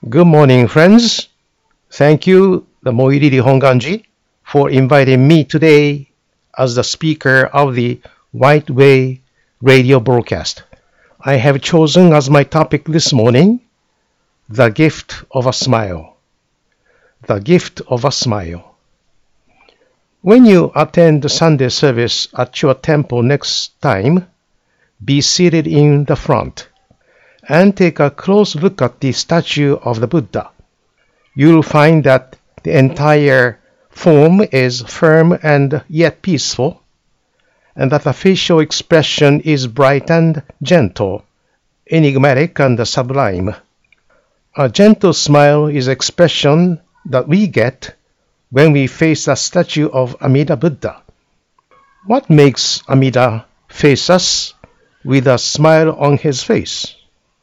Good morning, friends. Thank you, the Moiriri Honganji, for inviting me today as the speaker of the White Way radio broadcast. I have chosen as my topic this morning the gift of a smile. The gift of a smile. When you attend the Sunday service at your temple next time, be seated in the front and take a close look at the statue of the Buddha. You'll find that the entire form is firm and yet peaceful, and that the facial expression is bright and gentle, enigmatic and sublime. A gentle smile is expression that we get when we face the statue of Amida Buddha. What makes Amida face us with a smile on his face?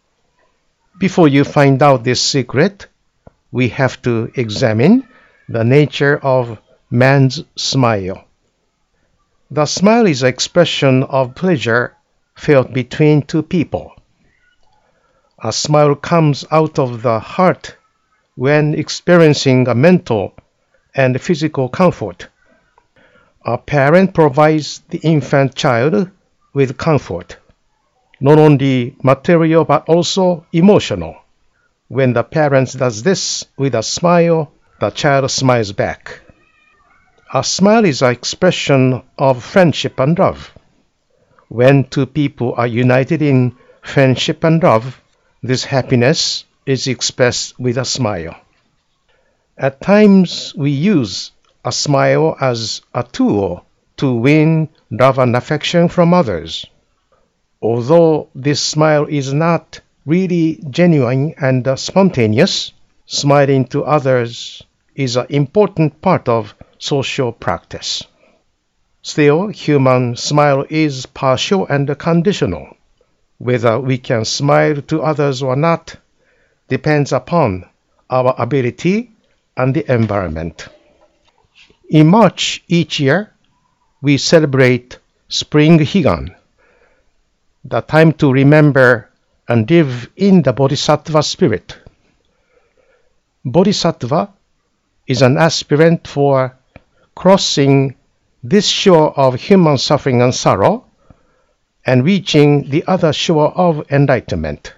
Before you find out this secret, we have to examine the nature of man's smile. The smile is an expression of pleasure felt between two people. A smile comes out of the heart when experiencing a mental and physical comfort. A parent provides the infant child with comfort, not only material but also emotional. When the parent does this with a smile, the child smiles back. A smile is an expression of friendship and love. When two people are united in friendship and love, this happiness is expressed with a smile. At times we use a smile as a tool to win love and affection from others. Although this smile is not really genuine and spontaneous, smiling to others is an important part of social practice. Still, human smile is partial and conditional. Whether we can smile to others or not depends upon our ability and the environment. In March each year, we celebrate Spring Higan, the time to remember and live in the Bodhisattva spirit. Bodhisattva is an aspirant for crossing this shore of human suffering and sorrow and reaching the other shore of enlightenment.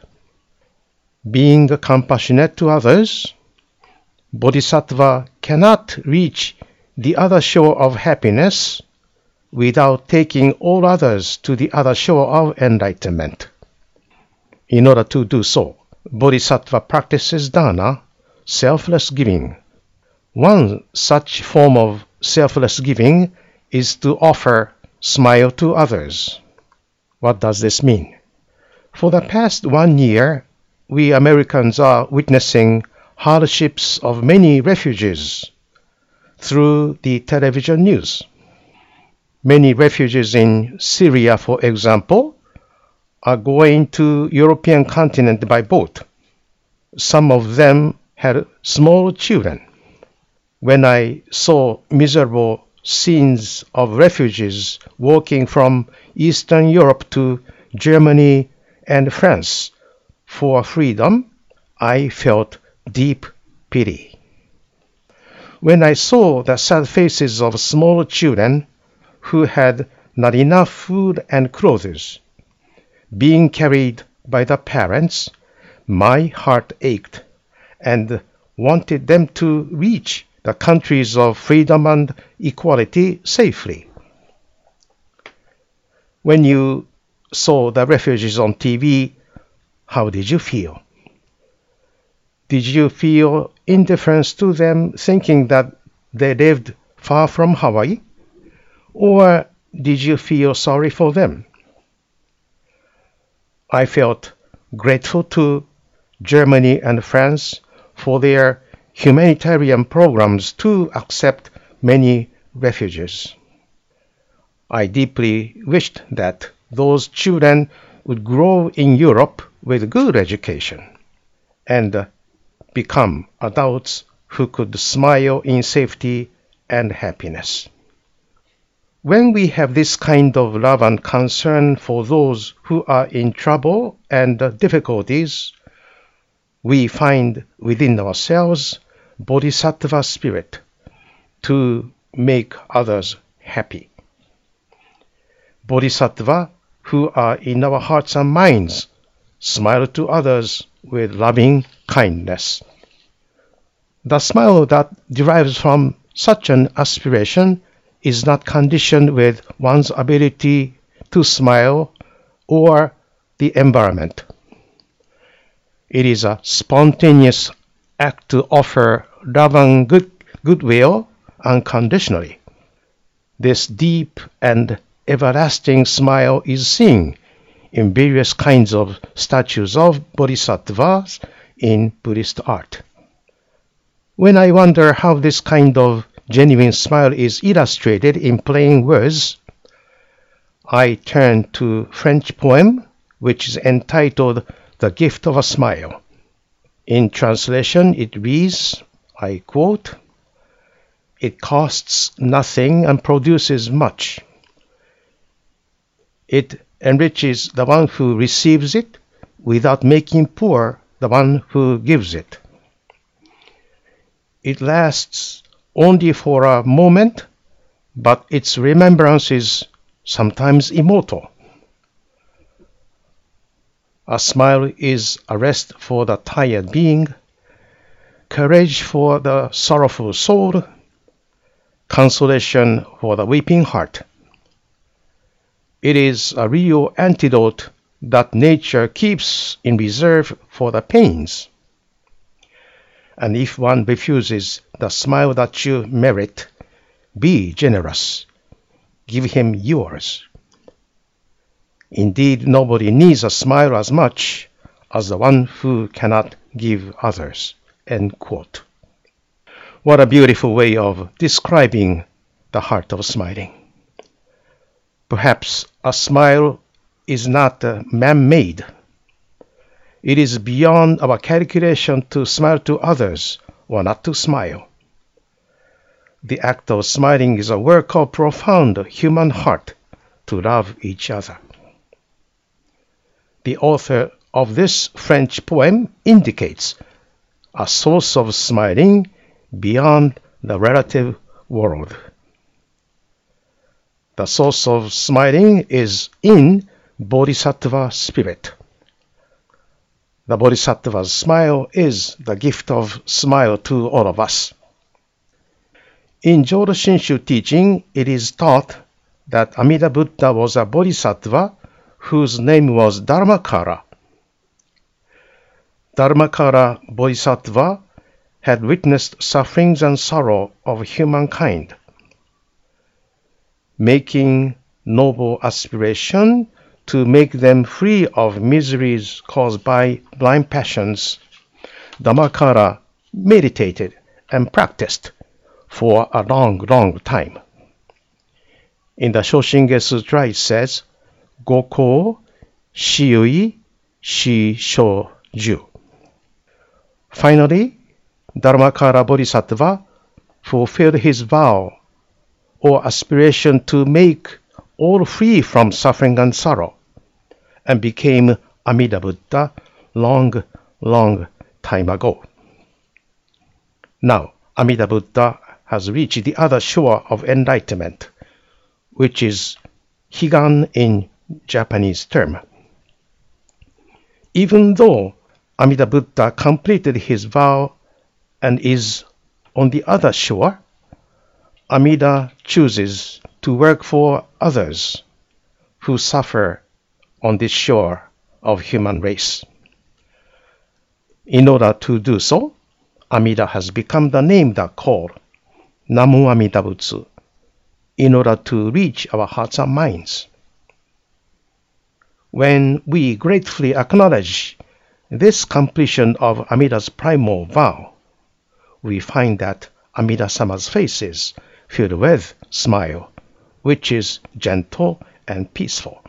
Being compassionate to others, Bodhisattva cannot reach the other shore of happiness without taking all others to the other shore of enlightenment. In order to do so, Bodhisattva practices dana, selfless giving. One such form of selfless giving is to offer smile to others. What does this mean? For the past 1 year, we Americans are witnessing hardships of many refugees through the television news. Many refugees in Syria, for example, are going to European continent by boat. Some of them had small children. When I saw miserable scenes of refugees walking from Eastern Europe to Germany and France for freedom, I felt deep pity. When I saw the sad faces of small children who had not enough food and clothes being carried by the parents, my heart ached and wanted them to reach the countries of freedom and equality safely. When you saw the refugees on TV, how did you feel? Did you feel indifference to them, thinking that they lived far from Hawaii? Or did you feel sorry for them? I felt grateful to Germany and France for their humanitarian programs to accept many refugees. I deeply wished that those children would grow in Europe with good education and become adults who could smile in safety and happiness. When we have this kind of love and concern for those who are in trouble and difficulties, we find within ourselves Bodhisattva spirit to make others happy. Bodhisattva who are in our hearts and minds smile to others with loving kindness. The smile that derives from such an aspiration is not conditioned with one's ability to smile or the environment. It is a spontaneous act to offer love and goodwill unconditionally. This deep and everlasting smile is seen in various kinds of statues of bodhisattvas in Buddhist art. When I wonder how this kind of genuine smile is illustrated in plain words, I turn to a French poem which is entitled The Gift of a Smile. In translation, it reads, I quote, "It costs nothing and produces much. It enriches the one who receives it without making poor the one who gives it. It lasts only for a moment, but its remembrance is sometimes immortal. A smile is a rest for the tired being, courage for the sorrowful soul, consolation for the weeping heart. It is a real antidote that nature keeps in reserve for the pains. And if one refuses the smile that you merit, be generous. Give him yours. Indeed, nobody needs a smile as much as the one who cannot give others." End quote. What a beautiful way of describing the heart of smiling. Perhaps a smile is not man-made. It is beyond our calculation to smile to others or not to smile. The act of smiling is a work of profound human heart to love each other. The author of this French poem indicates a source of smiling beyond the relative world. The source of smiling is in Bodhisattva spirit. The Bodhisattva's smile is the gift of smile to all of us. In Jodo Shinshu teaching, it is taught that Amida Buddha was a Bodhisattva whose name was Dharmakara. Dharmakara Bodhisattva had witnessed sufferings and sorrow of humankind. Making noble aspiration to make them free of miseries caused by blind passions, Dharmakara meditated and practiced for a long time. In the Shoshinge Sutra it says, Goko Shiui Shi Shoju. Finally, Dharmakara Bodhisattva fulfilled his vow or aspiration to make all free from suffering and sorrow, and became Amida Buddha long time ago. Now, Amida Buddha has reached the other shore of enlightenment, which is Higan in Japanese term. Even though Amida Buddha completed his vow and is on the other shore, Amida chooses to work for others who suffer on this shore of human race. In order to do so, Amida has become the name that called Namu Amida Butsu in order to reach our hearts and minds. When we gratefully acknowledge this completion of Amida's primal vow, we find that Amida-sama's face is filled with smile, which is gentle and peaceful.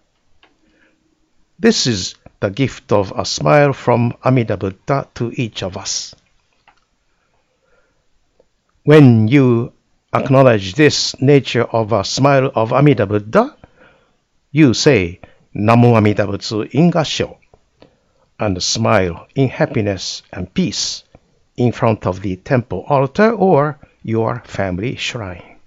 This is the gift of a smile from Amida Buddha to each of us. When you acknowledge this nature of a smile of Amida Buddha, you say Namu Amida Butsu in Gassho, and smile in happiness and peace in front of the temple altar or your family shrine.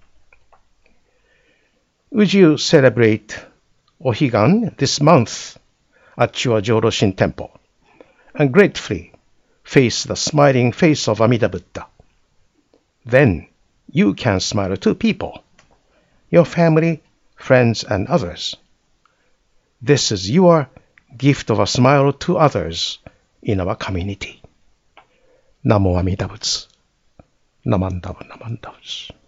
Would you celebrate Ohigan this month at your Joroshin temple and gratefully face the smiling face of Amida Buddha? Then you can smile to people, your family, friends, and others. This is your gift of a smile to others in our community. Namo Amida Butsu. Namandabu, Namandabu.